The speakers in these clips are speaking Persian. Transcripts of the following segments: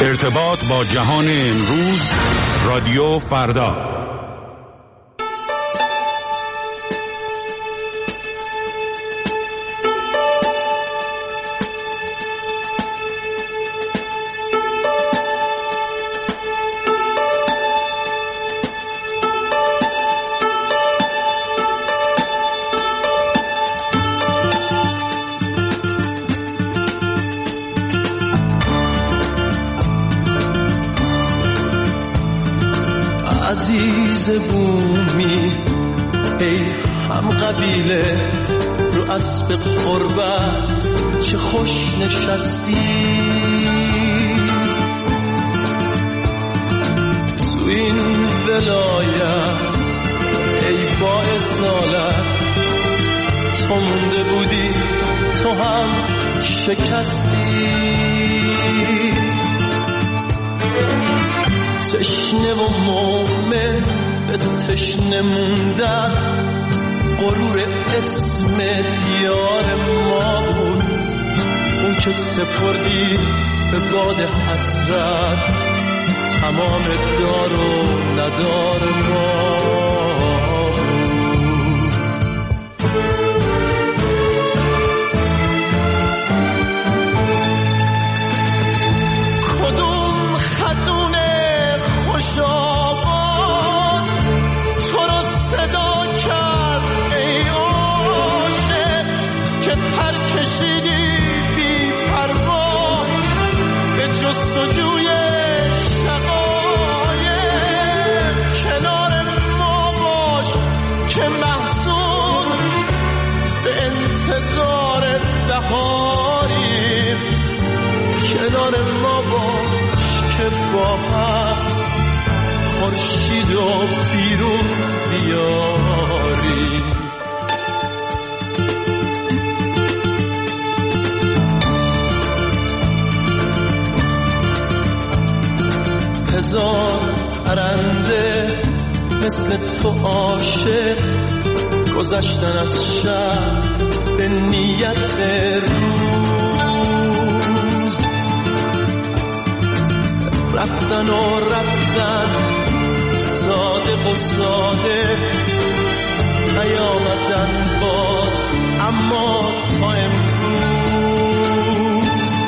ارتباط با جهان امروز، رادیو فردا. عزیز بومی ای هم قبیله رو اسب قربت چه خوش نشستی، تو این ولایت ای با اصالت تو مونده بودی تو هم شکستی، تشنه و مومن به تشنه موندن غرور اسم دیار ما بود، اون که سپردی به باد حسرت تمام دار و ندار ما بود. کدوم خزونه خوش آواز تو رو صدا کرد ای عاشق که پر کشیدی بی پروا به جستجوی شقایق، کنار ما باش که محزون به انتظار بهاری، کنار ما باش که با هم خورشید و بیرون بیاری. هزار پرنده مثل تو عاشق گذشتن از شب به نیت روز، رفتن و رفتن صادق و صادق نیامدن باز، اما تا امروز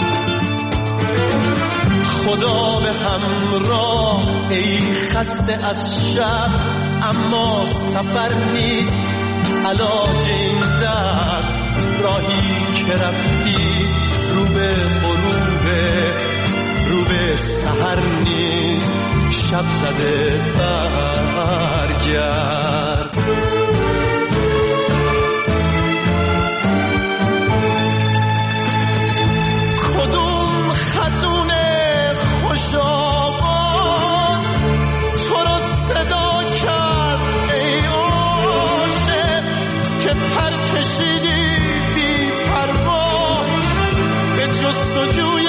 خدا به همراه ای خسته از شب، اما سفر نیست علاج این درد، راهی که رفتی رو به غروبه رو به سحر نیست، شب زده برگرد. کدوم خزونه خوش آواز تو رو صدا کرد ای عاشق که پر کشیدی بی پروا به جستجوی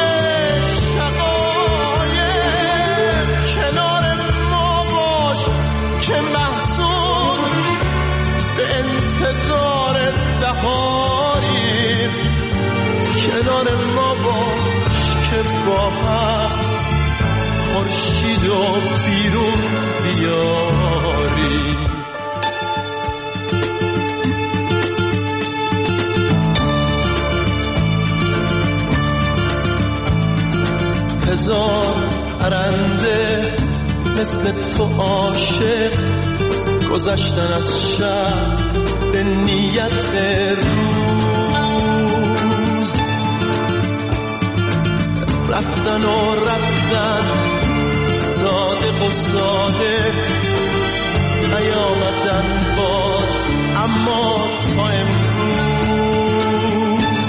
که محزون به انتظار بهاری، کنار ما باش که با هم خورشید و بیرون بیاری. هزار پرنده مثل تو عاشق گذشتن از شب به نیت روز، رفتن و رفتن صادق و صادق نیامدن باز، اما تا امروز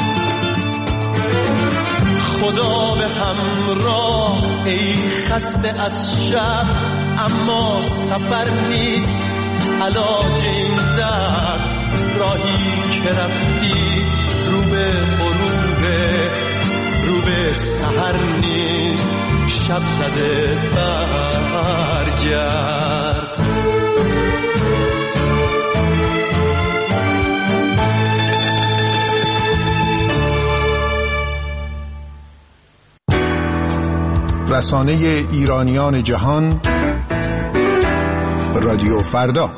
خدا به همراه ای خسته از شب، اما سفر نیست علاج این درد، راهی که رفتی رو به غروبه رو به سحر نیست، شب زده برگرد. رسانه ایرانیان جهان، رادیو فردا.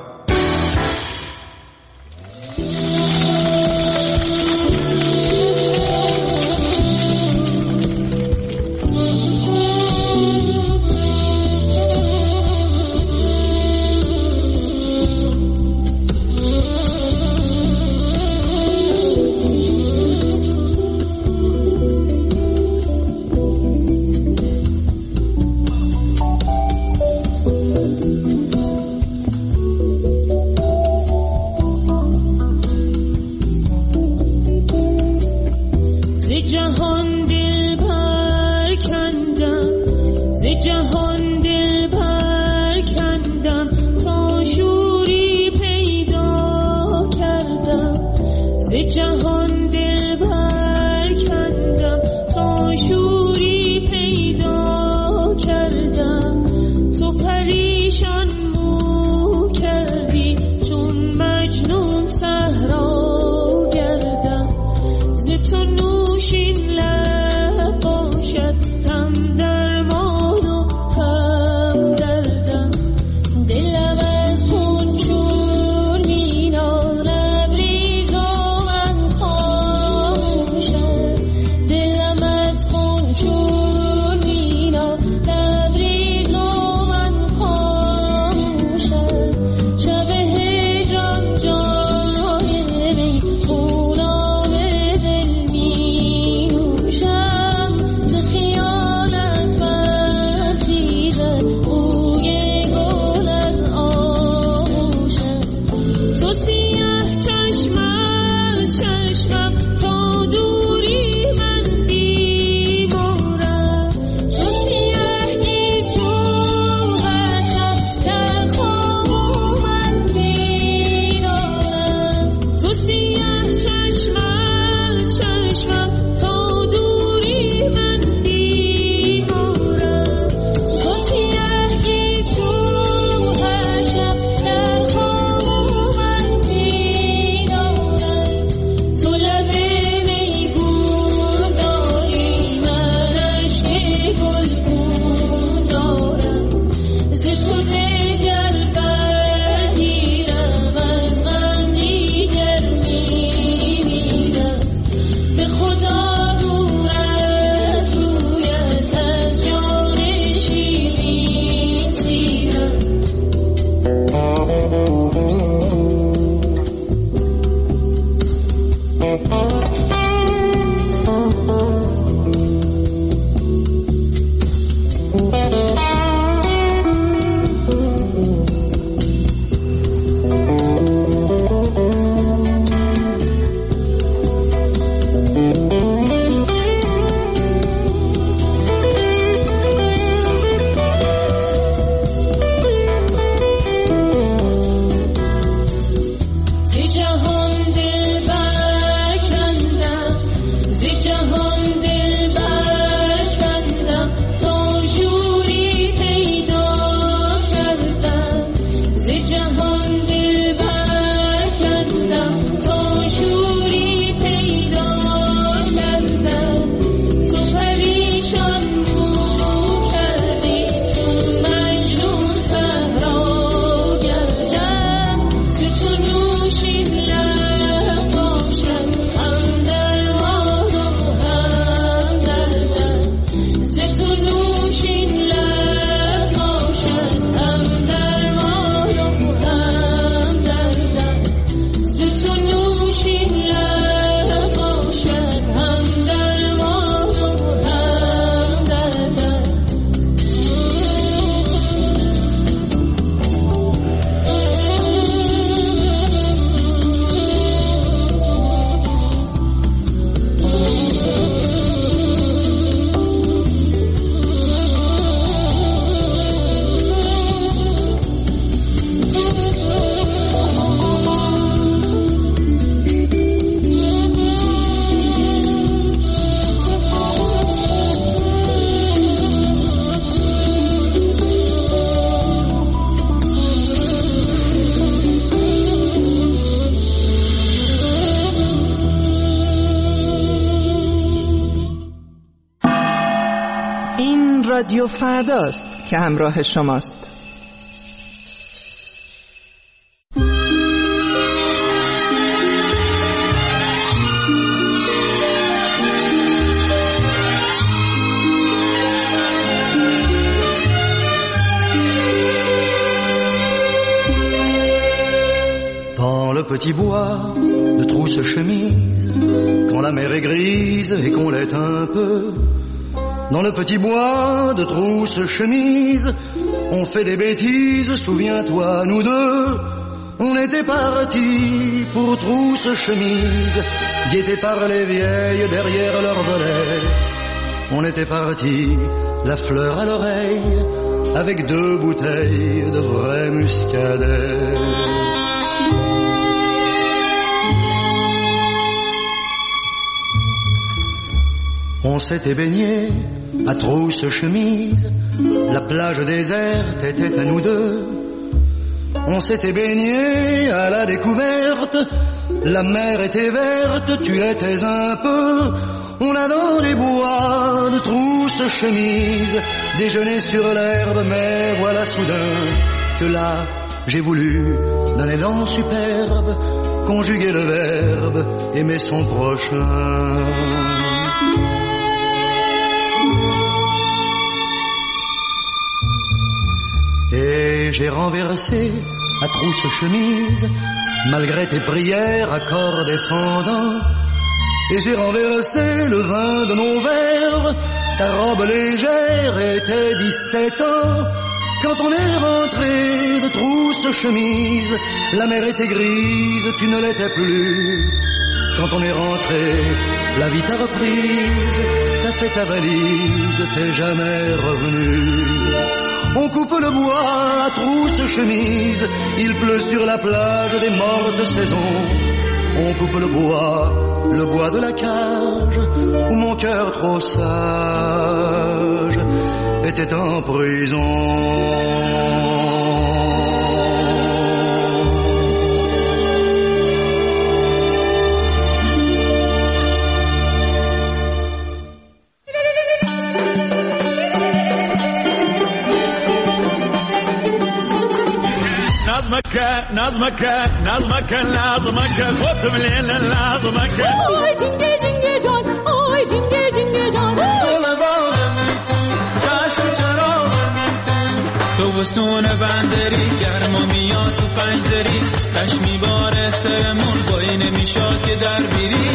نوشین لب باشد هم درمان و این رادیو فرداست که همراه شماست. Dans le petit bois de trousse-chemise, quand la mer est grise et qu'on l'est un peu, dans le petit bois de trousse-chemise, on fait des bêtises, souviens-toi, nous deux. On était partis pour trousse-chemise, guettés par les vieilles derrière leur volet. On était partis, la fleur à l'oreille, avec 2 bouteilles de vrai muscadet. On s'était baigné à trousse-chemise, la plage déserte était à nous deux. On s'était baigné à la découverte, la mer était verte, tu étais un peu. On a dans les bois de trousse-chemise déjeuné sur l'herbe, mais voilà soudain que là j'ai voulu d'un élan superbe conjuguer le verbe aimer son prochain. Et j'ai renversé à trousse-chemise, malgré tes prières, accords défendants. Et j'ai renversé le vin de nos verres, ta robe légère était 17 ans. Quand on est rentré de trousse-chemise, la mer était grise, tu ne l'étais plus. Quand on est rentré, la vie t'a reprise, t'as fait ta valise, t'es jamais revenu. On coupe le bois à trousse-chemise, il pleut sur la plage des mortes saisons. On coupe le bois de la cage, où mon cœur trop sage était en prison. نظمك خود مليل لازمك آی جنگه جنگه جان آی جنگه جنگه جان جشن چراغ تو وسون بندری گرما میاد تو پنجدری چشمی باره سرمون بایی نمیشاد که در بیری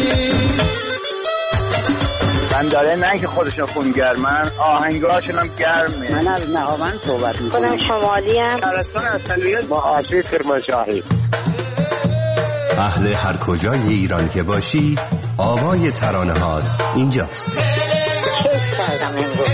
بنداره نه که خودشون خونگرمن آهنگاشون هم گرمه. من از نهاوند صحبت میکنم. خودم شمالی هم شهرستان اصلیت با آسیب کرمانشاهی. اهل هر کجای ایران که باشی آوای ترانه‌هات اینجاست. کیف کردم امروز.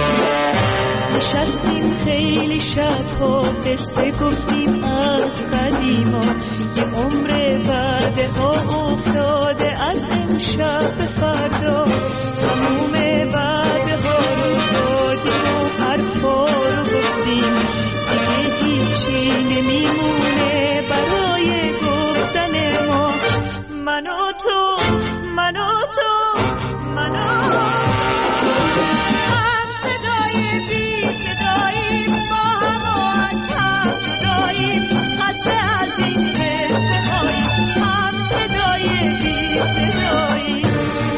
نشستیم خیلی شب ها قصه گفتیم از قدیم بودیم و یه عمر بعد افتاده از امشب به فردا. تموم بعد ها رو دادیم و حرفا رو گفتیم، دیگه هیچی نمیمونه برای گفتن ما. من و تو، من و تو، من و هم صدای بی صداییم، با هم و از هم جداییم، خسته از این قصه هاییم، هم صدای بی صداییم.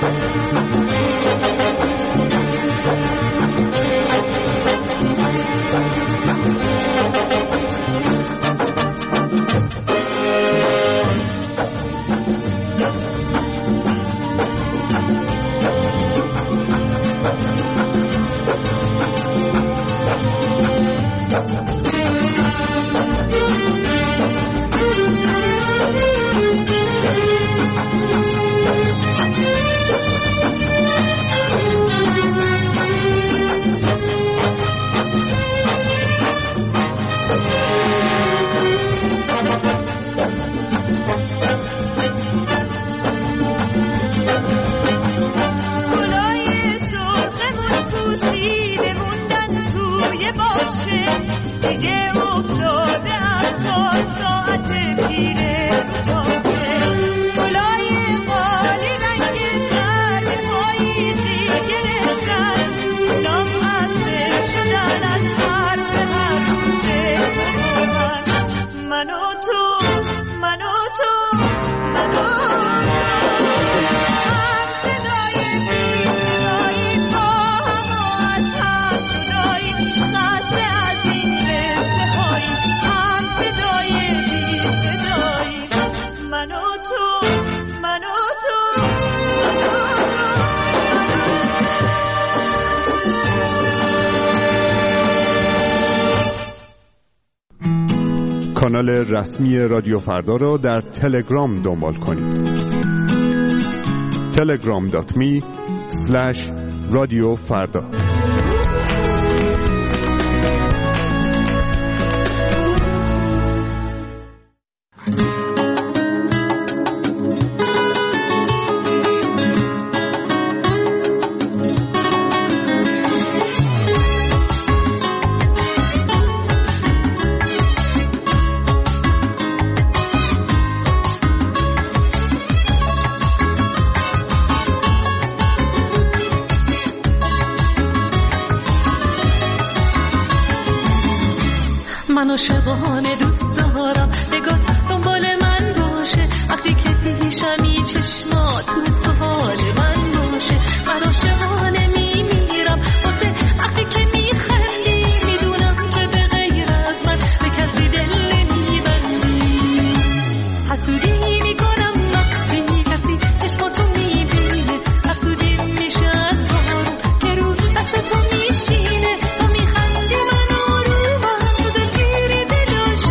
کانال رسمی رادیو فردا را در تلگرام دنبال کنید. telegram.me/رادیوفردا. من عاشقانه دوست دارم نگات دنبال من باشه، وقتی که پیشمی چشمات تو سوال من باشه. من عاشقانه میمیرم واسه وقتی که میخندی، میدونم که به غیر از من به کسی دل نمیبندی. حسودی میکنم وقتی کسی چشماتو میبینه، حسودی میشه از بارون که رو دست تو میشینه. تو میخندی من آرومم، تو دلگیری دلاشی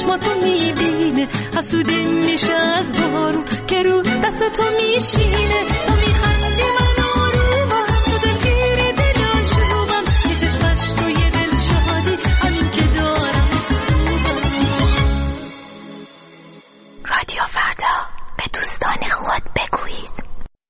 چشماتو میبینه، حسودی میشه از بارون که رو دستتو میشینه. تو میخندی من آرومم، تو دلگیری دلاشوبم، یه چشمش تو یه دل شادی، همین که دارم رادیو فردا، به دوستان خود بگویید.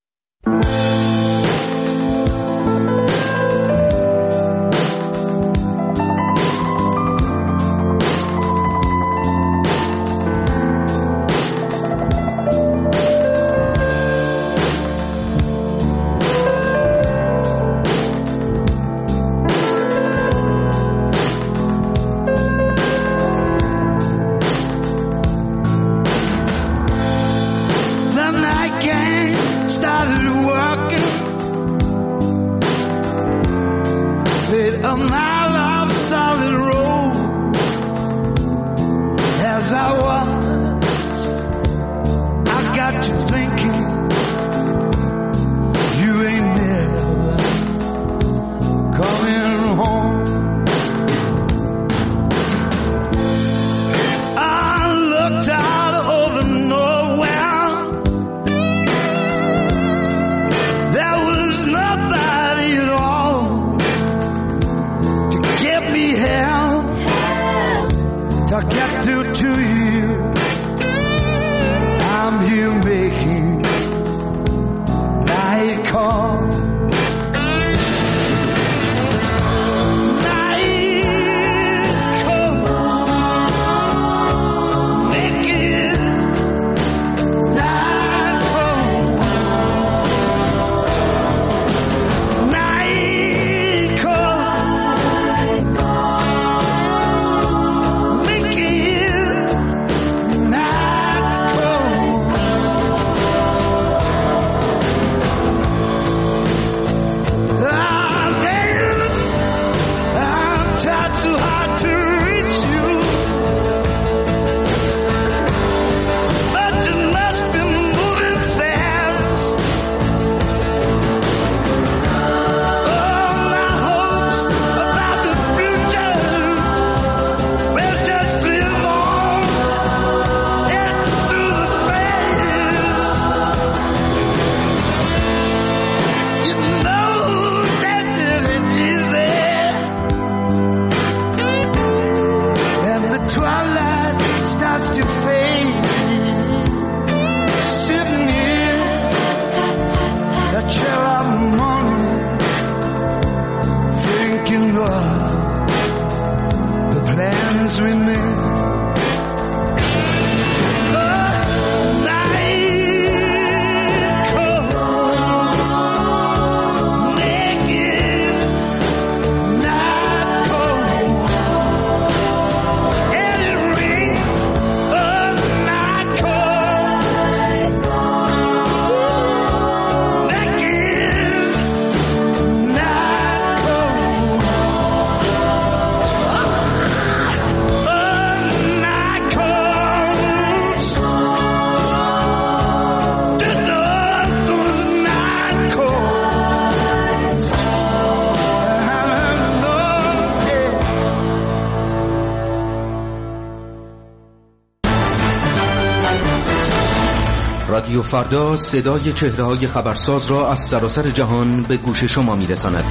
رادیو فردا صدای چهره‌های خبرساز را از سراسر جهان به گوش شما می‌رساند.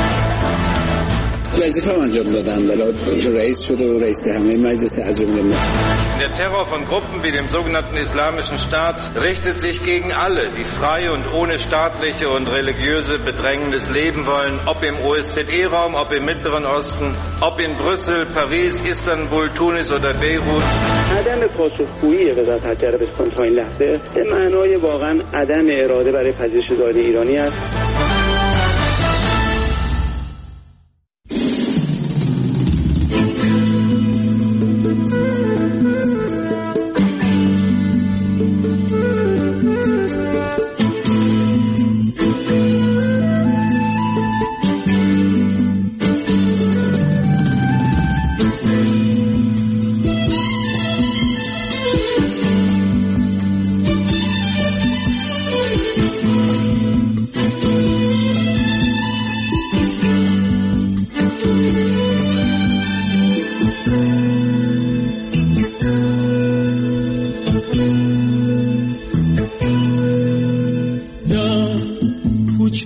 وظیفه انجام دادم، ولی رئیس شده و رئیس همه مجلس عجم ملت. Der Terror von Gruppen wie dem sogenannten Islamischen Staat richtet sich gegen alle, die frei und ohne staatliche und religiöse Bedrängnis leben wollen, ob im OSZE-Raum, ob im Mittleren Osten, ob in Brüssel, Paris, Istanbul, Tunis oder Beirut. عدم پاسخگویی وزارت خارجه عربستان تا این لحظه به معنای واقعا عدم اراده برای پذیرش زائران ایرانی است.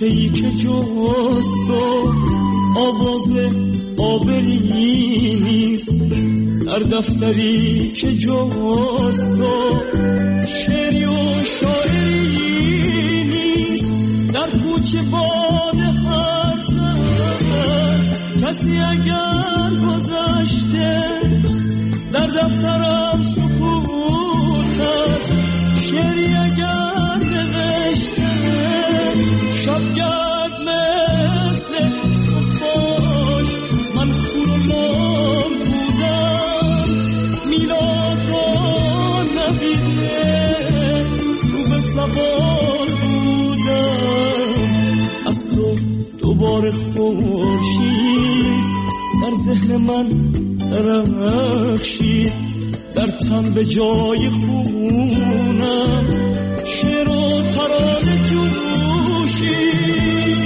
صفحه‌ای که جز تو آواز آبری نیست، در دفتری که جز تو شعری و شاعری نیست، در کوچه باد هر زن کسی اگر گذشته، در دفترم سکوت است شعری اگر نوشته، شبگرد مثل خفاش من کور و لام بودم، میلاد را نبیده رو به زبان بودم، از تو دوباره خورشید در ذهن من درخشید، در تن به جای خونم شعر و ترانه جوشید.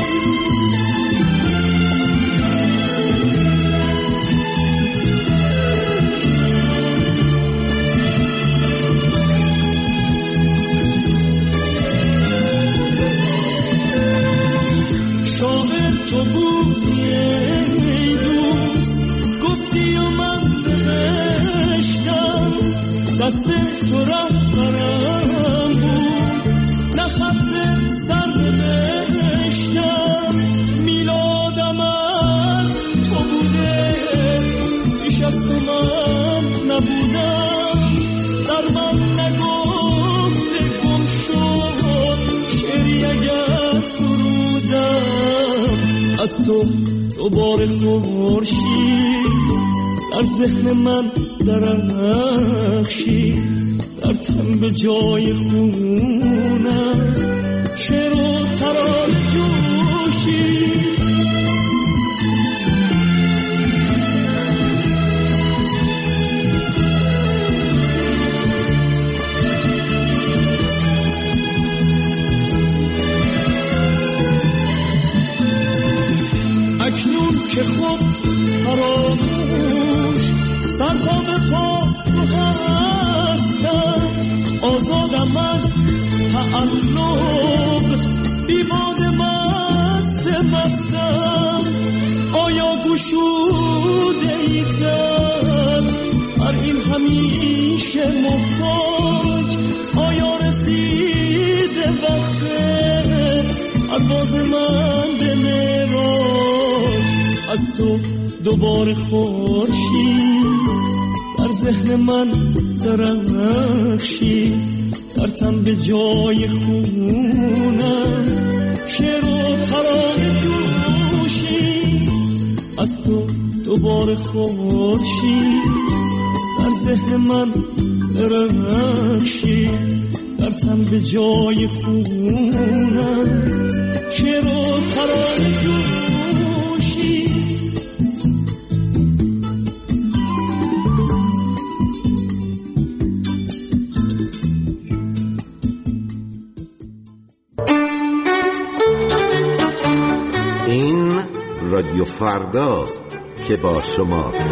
شاعر تو بودی ای دوست، گفتی و من نوشتم، دست تو رهبرم بود، نه خط سر نوشتم، میلادم از تو بوده، بیش از تو من نبودم، در من نگفته گم شد شعری اگر سرودم، از تو دوباره خورشید در ذهن من درخشید، در تن به جای خونم شعر و ترانه جوشید. اکنون که خود فراموش سرها به پا تو هستم، آزادم از تعلق بیباد مستم، آیا گشوده ایدن هر این همیشه محتاج، آیا رسیده وقت پرواز من به معراج، از تو دوباره خورشید در ذهن من درخشید، در تن به جای خونم شعر و ترانه جوشید، از تو دوباره خورشید در ذهن من درخشید، در تن به جای خونم شعر و ترانه جوشید. این رادیو فرداست که با شماست.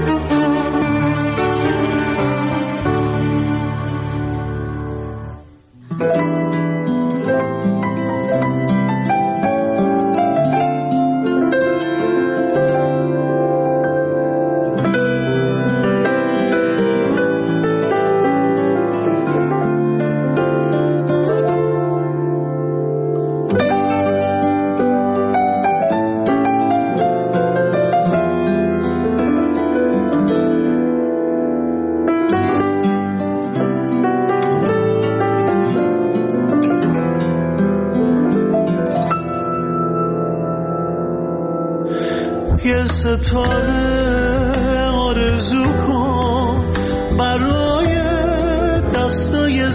یه ستاره آرزو کن برای دستای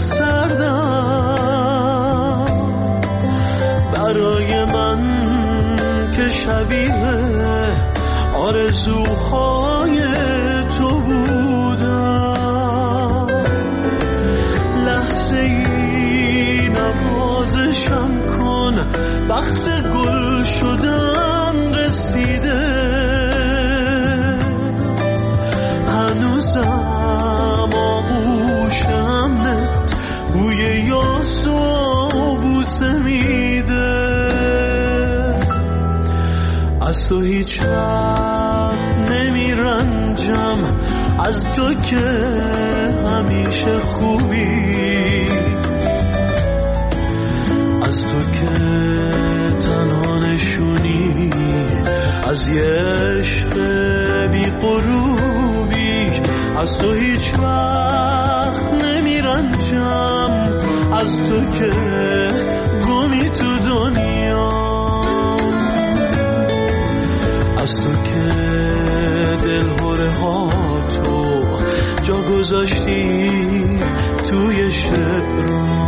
سردم، برای من که شبیه آرزوهای تو بودم، لحظه ای نوازشم کن، وقت گل شدن رسیده، هنوزم آغوشمت بوی یاس و بوسه میده، تو که همیشه خوبی، از تو که تنها نشونی از یه عشق بی غروبی، از تو هیچ وقت نمیرنجم، از تو که گمی تو دنیا، از تو که دلهوره ها تو جا گذاشتی توی شعرها.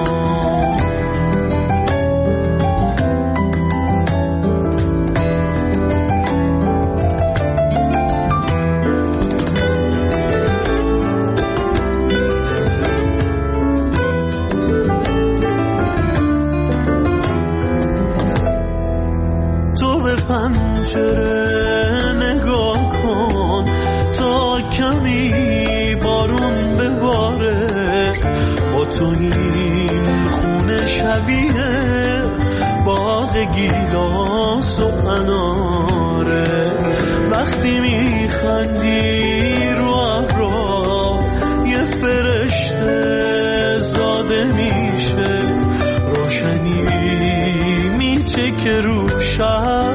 پنجره نگاه کن تا کمی بارون بباره، با تو این خونه شبیه باغ گیلاس و اناره، وقتی میخندی رو ابرا یه فرشته زاده میشه، روشنی میچکه رو شب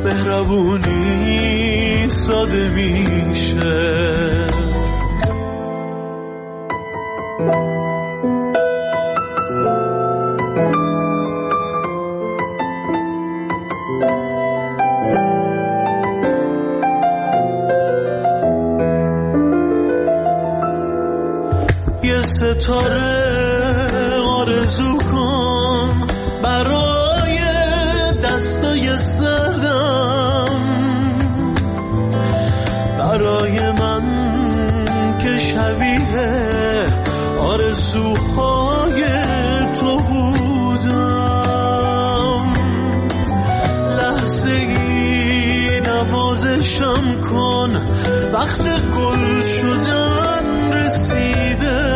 مهربونی ساده میشه. یه ستاره آرزو کن برای دستای سردم، برای من که شبیه آرزوهای تو بودم، لحظه‌ای نوازشم کن وقت گل شدن رسیده،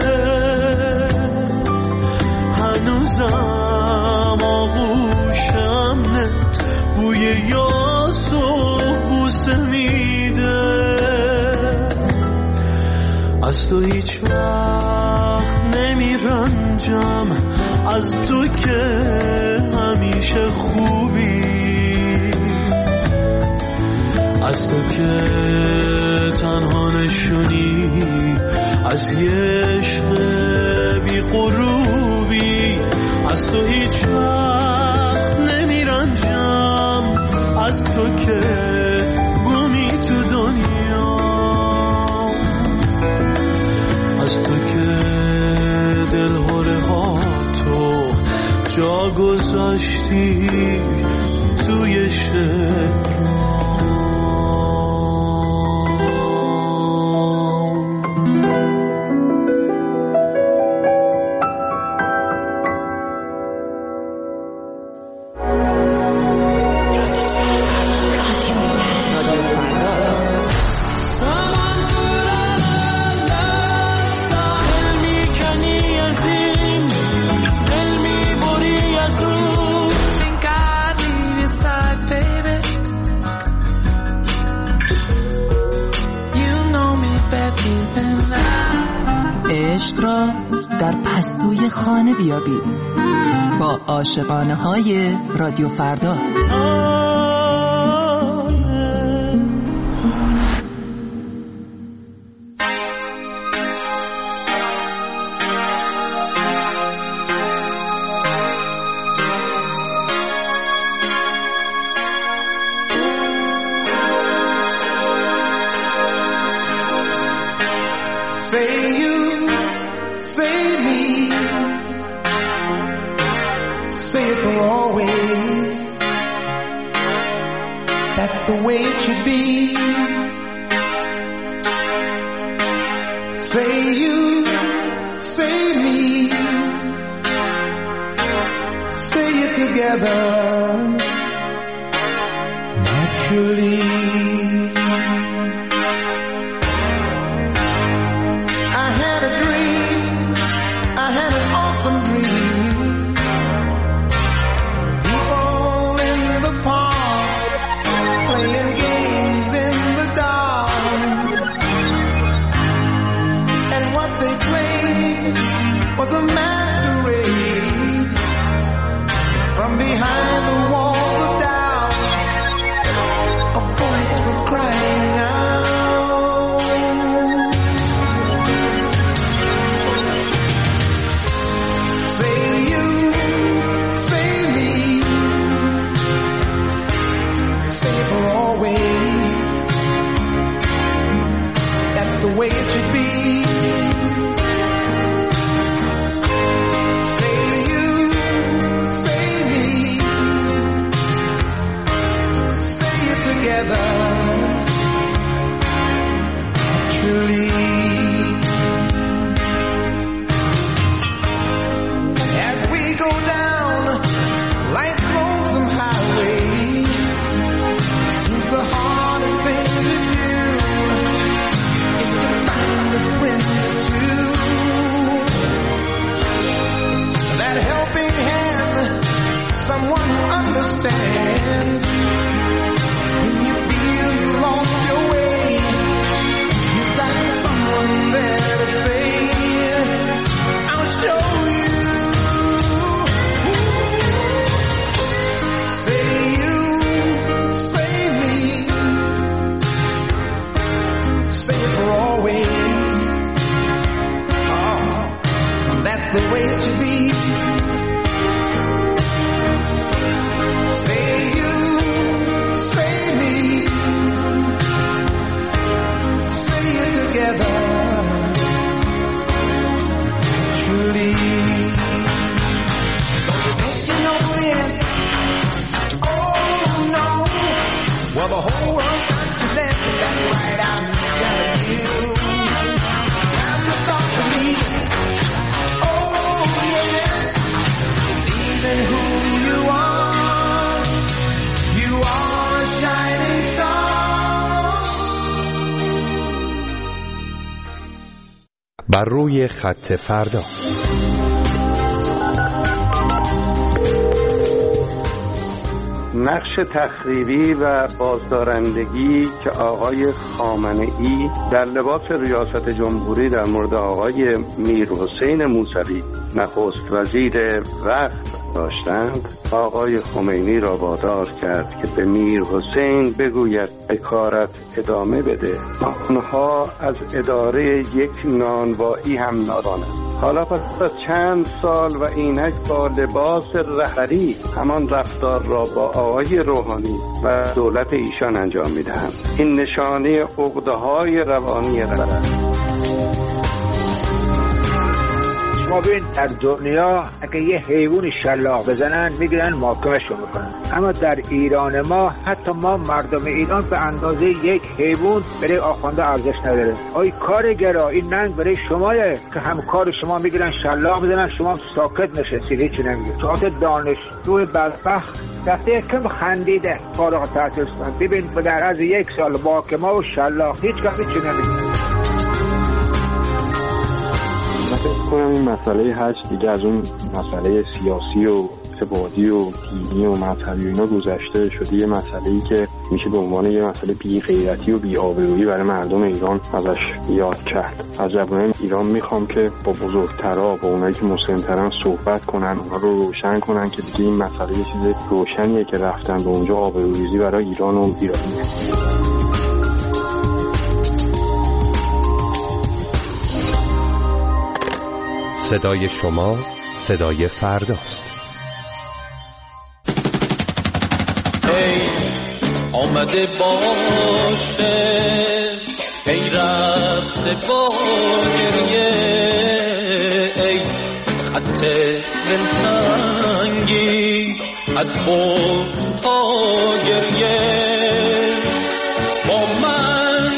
هنوزم آغوشم نت بوی یاس و بوسه میده، از تو هیچ وقت نمیرنجم، از تو که همیشه خوبی، از تو که تنها نشونی از یه عشق بی غروبی، از تو هیچ وقت نمیرنجم، از تو که گمی تو دنیا، از تو که دلهوره ها تو جا گذاشتی توی شعر. عشق را در پستوی خانه بیابید با عاشقانه های رادیو فردا. The way it should be. Say you, say me, say it together naturally. I had a dream, I had an awesome dream. People in the park playing games in the dark. was a masquerade. From behind the walls of doubt, a voice was crying out. Say you, say me, say for always. That's the way it should be. Truly, as we go down life's lonesome highway, seems the hardest thing to do is to find a friend or two. That helping hand, someone who understands. When you feel you lost your way, you've got someone there to say, I'll show you. Say you, say me, say it for always. Oh, that's the way it should be. Say you, say me, say it together, truly. Don't you know it? Oh no. Well, the whole world got to let that right out telling you. Have you thought to leave? Oh yeah. Believe in who you are. You are a shining star. بر روی خط فردا. نقش تخریبی و بازدارندگی که آقای خامنه‌ای در لباس ریاست جمهوری در مورد آقای میرحسین موسوی نخست وزیر وقت داشتند، آقای خمینی را وادار کرد که به میرحسین بگوید حکارت ادامه بده. آنها از اداره یک نانوایی هم نادانند. حالا پس از چند سال و اینک با لباس رهبری همان رفتار را با آقای روحانی و دولت ایشان انجام می‌دهند. این نشانه عقده‌های روانی غلط. ما ببین در دنیا اگه یه حیوان شلاق بزنن میگیرن محاکمه‌شون میکنن، اما در ایران ما حتی ما مردم ایران به اندازه یک حیوان برای آخونده ارزش نداره. آی کارگرا، این ننگ برای شمایه که همکار شما میگیرن شلاق بزنن، شما ساکت نشستید هیچی نمیگید. چهات دانشجوی بدبخت دفعه کم خندیده فارغ التحصیل شدن، ببین در از یک سال محاکمه و شلاق هیچ کسی چی نمیگه. من فکر کنم این مسئله حج دیگه از اون مسئله سیاسی و اعتقادی و دینی و مذهبی و اینا گذشته شده، یه مسئله‌ای که میشه به عنوان یه مسئله بی غیرتی و بی آبرویی برای مردم ایران ازش یاد کرد. از جوانان ایران میخوام که با بزرگترا، با اونایی که مسن‌ترن صحبت کنن، اونها رو روشن کنن که دیگه این مسئله یه چیز روشنیه که رفتن به اونجا آبروریزی برای ایران و ایرانی. صدای شما صدای فرداست. ای آمده باشه، ای رفته با گریه، ای خط دلتنگی از بغض تا گریه، با من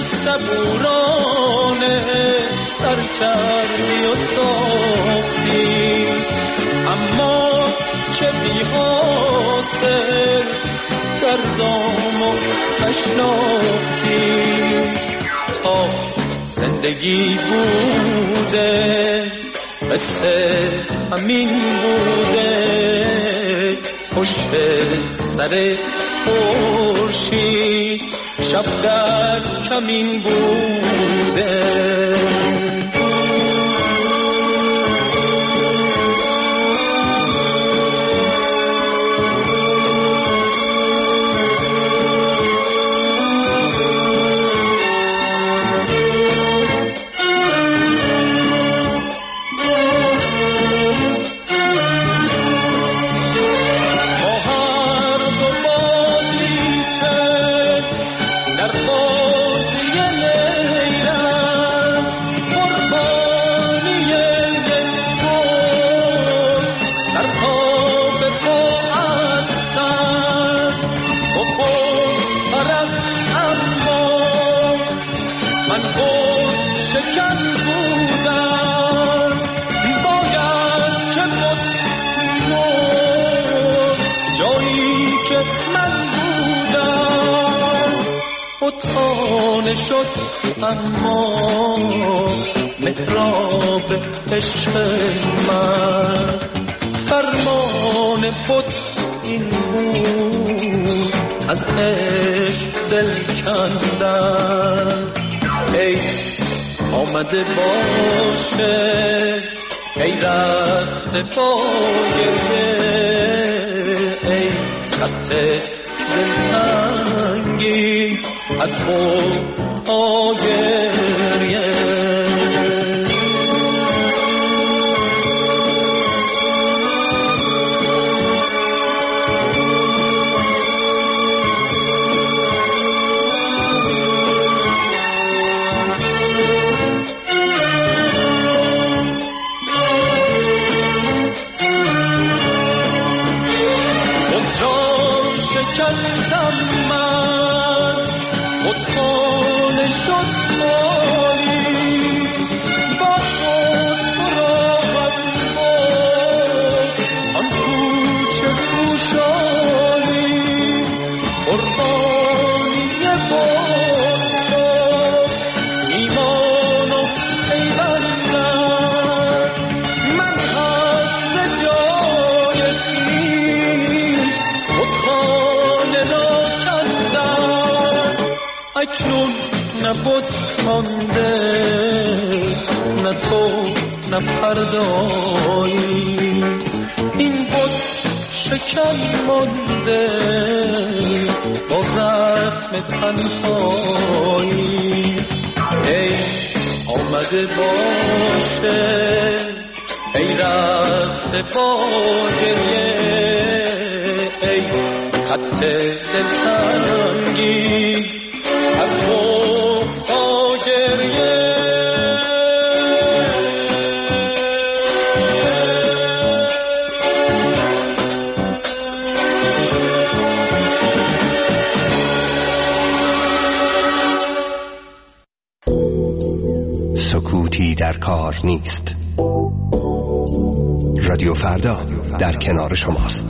صبورانه سر کردی و ساختی، اما چه بی حاصل دردام و تشناختی. تا زندگی بوده مثل همین بوده، پشت سر خورشید شب در کمین بوده. بتخانه شد اما محراب عشق من. فرمان بت این بود از عشق دل کندن. ای آمده باشه ای رفته با گریه، ای خط دلتنگی از خود تا گریه. شکستم من خودخانه شد خالی، با خود براهم بود آن کوچه خوشحالی. قربانی بود شد ایمان و پیوندم. من هم ز جای خویش خودخانه را کندم. اکنون نه بت مانده نه تو نه فردایی، این بت شکن مانده با زخم تنهایی. ای آمده باشه ای رفته با گریه، ای خط دلتنگی از بغض تا گریه. سکوتی در کار نیست. رادیو فردا در کنار شماست.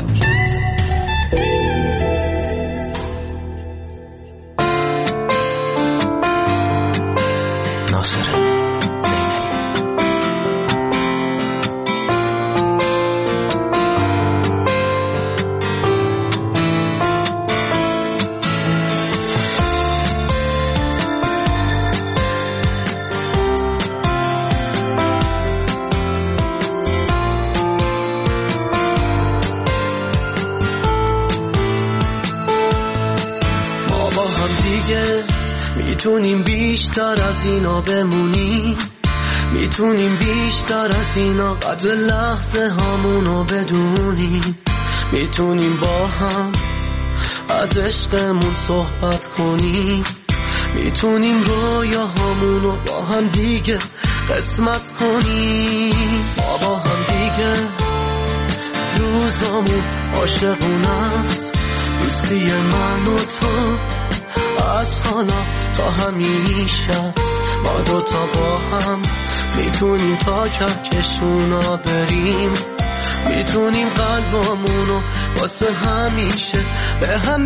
میتونیم بیشتر از اینا بمونیم، میتونیم بیشتر از اینا قدر لحظه هامونو بدونیم. میتونیم با هم از عشقمون صحبت کنیم، میتونیم رویاهامونو با هم دیگه قسمت کنیم. ما با هم دیگه روزامون عاشقونه است، دوستی من و تو از حالا تا همیشه. ما دوتا با هم میتونیم تا کهکشونا بریم، میتونیم قلبامونو واسه همیشه به هم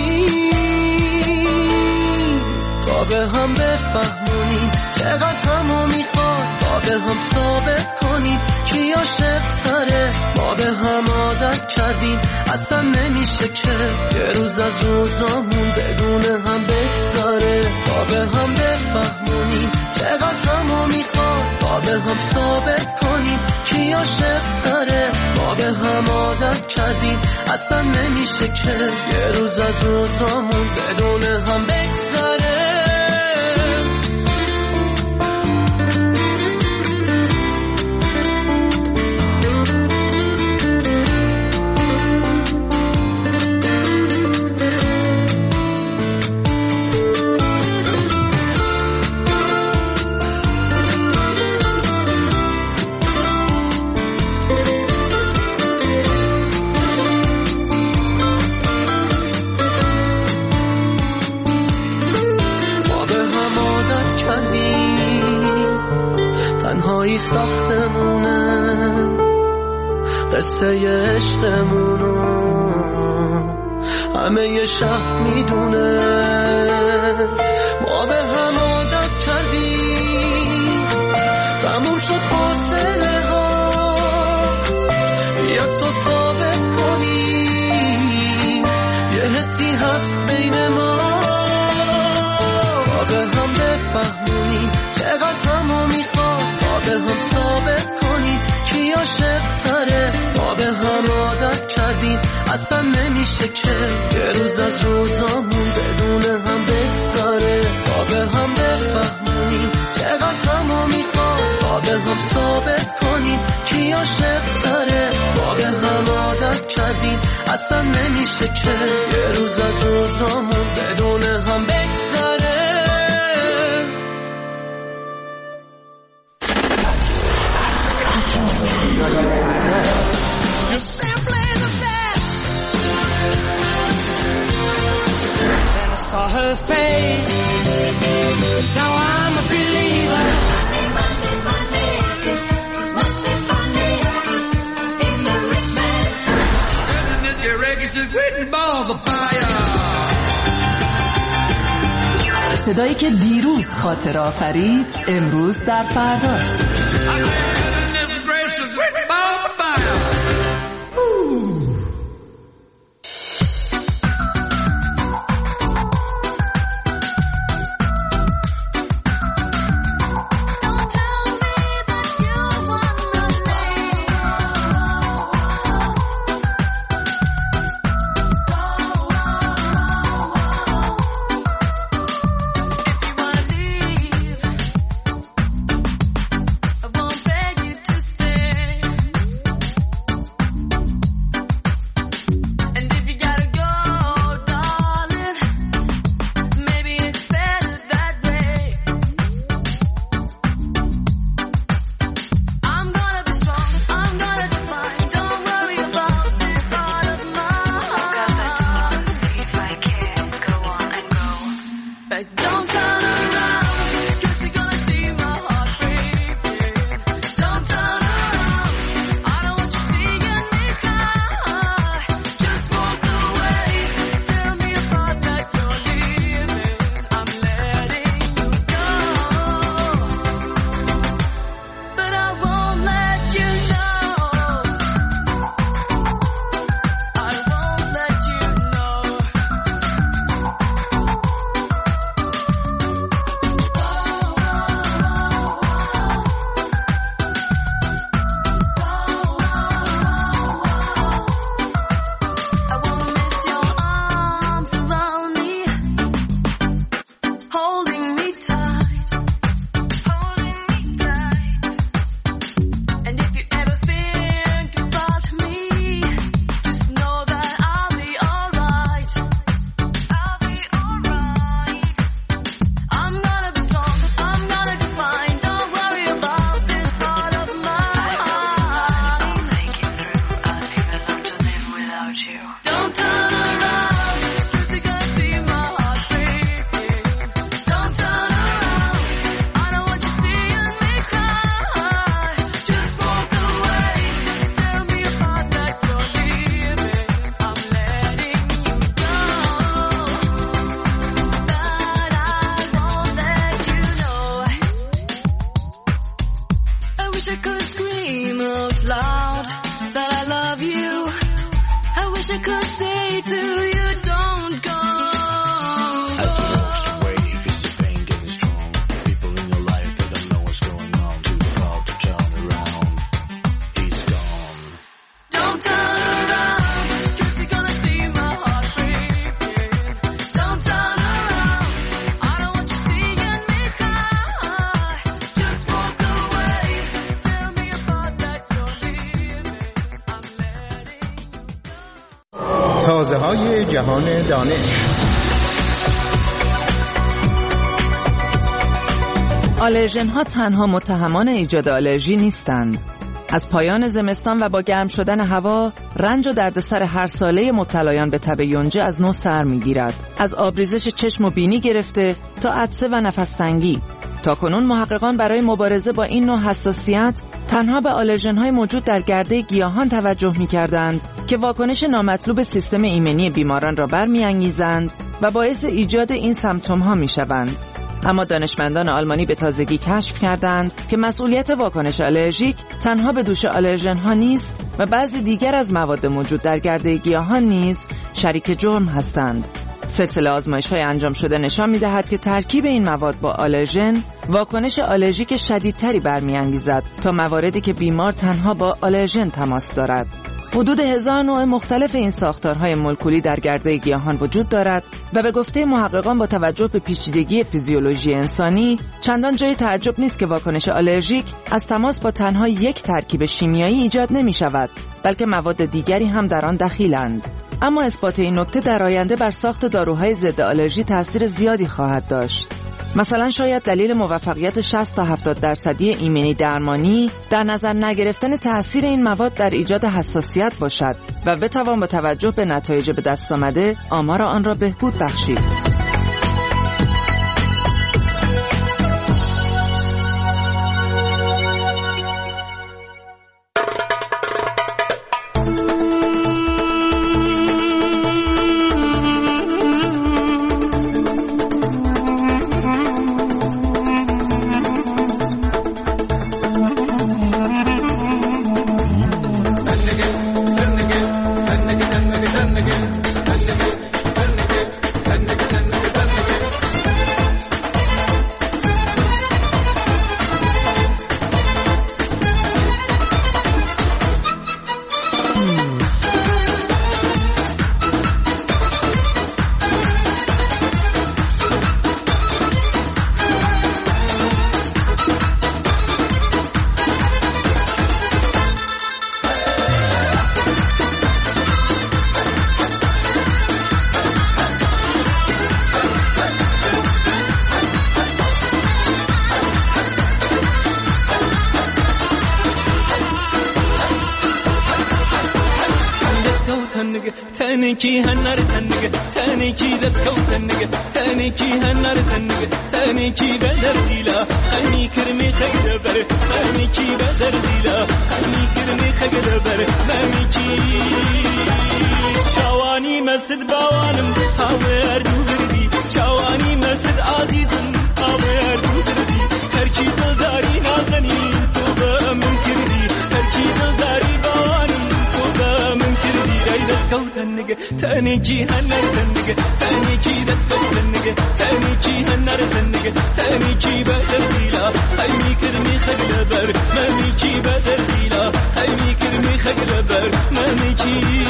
بدیم، تا به هم بفهمونیم چقدر همو میخواد، تا به هم ثابت کنیم کی عاشق تره. ما به هم عادت کردیم اصلا نمیشه که یه روز از روزامون بدون هم بگذاره. تا به هم بفهمونیم چقدر همو میخواد، تا به هم ثابت کنیم کی عاشق تره. ما به هم عادت کردیم اصلا نمیشه که یه روز از روزامون بدون هم بگذاره. تنهایی ساختمونه قصه عشقمونو، همه شهر میدونه ما به هم عادت کردیم، تموم شد فاصله ها، بیا تو ثابت کنی یه حسی هست بین ما، تا به هم بفهمونیم چقدر همو میخواد، تا به هم ثابت کنیم کی عاشق تره، ما به هم عادت کردیم اصلا نمیشه که یه روز از روزامون بدون هم بگذاره، تا به هم بفهمونیم چقدر همو میخواد، تا به هم ثابت کنیم کی عاشق تره، ما به هم عادت کردیم اصلا نمیشه که یه روز از روزامون بدون هم بگذاره. You're simply the best. Then I saw her face. Now I'm a believer. Money, must be funny in the rich man's house. Isn't it your records of written balls of fire? صدایی که دیروز خاطر آفرید امروز در فرداست. تازه‌های جهان دانش. آلرژن‌ها تنها متهمان ایجاد آلرژی نیستند. از پایان زمستان و با گرم شدن هوا، رنج و دردسر هر ساله مبتلایان به تب یونجه از نو سر می‌گیرد. از آبریزش چشم و بینی گرفته تا عطسه و نفس‌تنگی. تاکنون محققان برای مبارزه با این نوع حساسیت تنها به آلرژن‌های موجود در گرده گیاهان توجه می‌کردند که واکنش نامطلوب سیستم ایمنی بیماران را برمی‌انگیزند و باعث ایجاد این سمپتوم‌ها می‌شوند. اما دانشمندان آلمانی به تازگی کشف کردند که مسئولیت واکنش آلرژیک تنها به دوش آلرژن‌ها نیست و بعضی دیگر از مواد موجود در گرده گیاهان نیز شریک جرم هستند. سلسله آزمایش‌های انجام شده نشان می‌دهد که ترکیب این مواد با آلرژن واکنش آلرژیک شدیدتری برمی‌انگیزد تا مواردی که بیمار تنها با آلرژن تماس دارد. حدود 1000 نوع مختلف این ساختارهای مولکولی در گرده گیاهان وجود دارد و به گفته محققان با توجه به پیچیدگی فیزیولوژی انسانی چندان جای تعجب نیست که واکنش آلرژیک از تماس با تنها یک ترکیب شیمیایی ایجاد نمی‌شود، بلکه مواد دیگری هم در آن دخیلند. اما اثبات این نکته در آینده بر ساخت داروهای ضد آلرژی تأثیر زیادی خواهد داشت. مثلا شاید دلیل موفقیت 60 تا 70% ایمنی درمانی در نظر نگرفتن تأثیر این مواد در ایجاد حساسیت باشد و بتوان با توجه به نتایج به دست آمده آمار آن را بهبود بخشید. تنکی هنر تنگه تنکی دست کو تنگه تنکی هنر تنگه تنکی بدر دیلا همی کرمی خیل بر همی کی بدر دیلا همی کرمی خیل بر همی کی شوانی مسد باوانم هاور دوردی شوانی مسد عزیزم هاور دوردی هر کی دلداری نازنی تو به من کردی هر کی دلداری باوانم تو به من کردی دست کو تنگه تنکی هنر تنگه تنکی دست کو تنگه تنکی هنر تنگه تنکی بدر دیلا همی کرمی خیل بر همی کی بدر دیلا همی کرمی خیل بر همی کی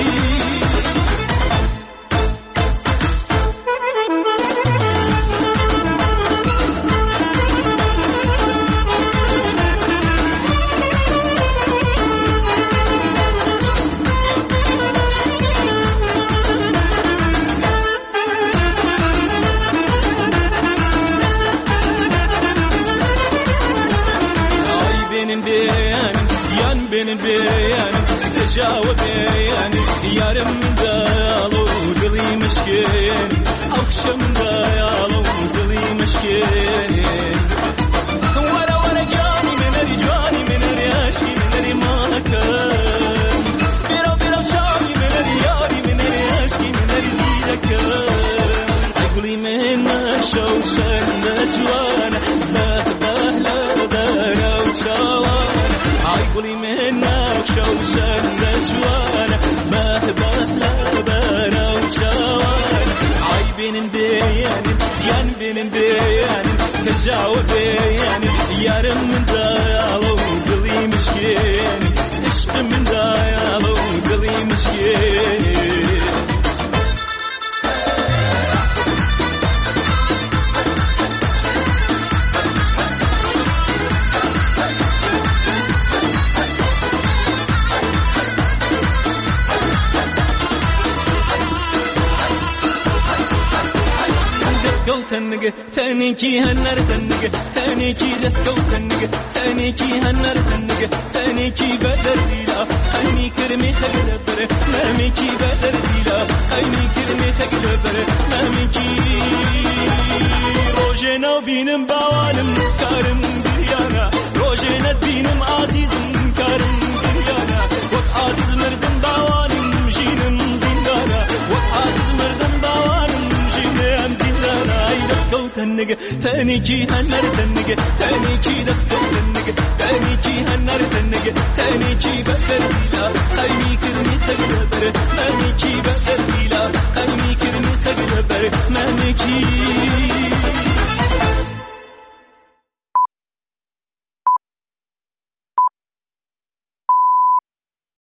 تجاوب يعني يارم دالو قلي مشكين أخشم دالو قلي مشكين ولا جاني من الجواني من الياشي من الماكن بيرو شاني من الياري من الياشي من الديلكن أقولي من شوشن نجوانا لا دانا وشوانا أقولي من شوشن نجوانا ما بهلا بنا وشوانا عايبين بيان ين بين بيان تجاوب بيان يارم من دايالو قلي مشكين عشق من دايالو قلي مشكين تنگه تنیکی هنر تنگه تنیکی دستگو تنگه تنیکی هنر تنگه تنیکی بدر دیلا هنی کرمی خگل بره نمیکی بدر دیلا هنی کرمی خگل بره نمیکی روشنا بینم باوانم کارم دیانا روشنا بینم عزیزم کارم دیانا وقت عزیز مردم باوانم جینم زندانا وقت عزیز مردم باوانم جینم زندانا ای دستگو تنگه تنیکی هنر تنگه تنیکی دستگو تنگه تنیکی هنر تنگه تنیکی بدر